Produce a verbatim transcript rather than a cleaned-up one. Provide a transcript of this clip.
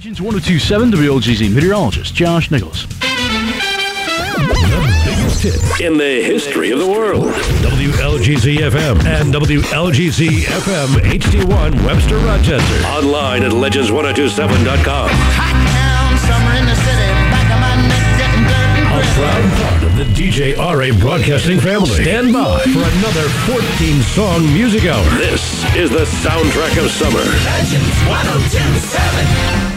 Legends one oh two point seven W L G Z meteorologist Josh Nichols. The biggest hit in the history of the world. W L G Z F M and W L G Z F M H D one Webster, Rochester. Online at legends ten twenty-seven dot com. Hot town, summer in the city, back of my neck getting dirt and A gritty. proud part of the D J R A Broadcasting family. Stand by for another fourteen-song music hour. This is the soundtrack of summer. Legends ten twenty-seven.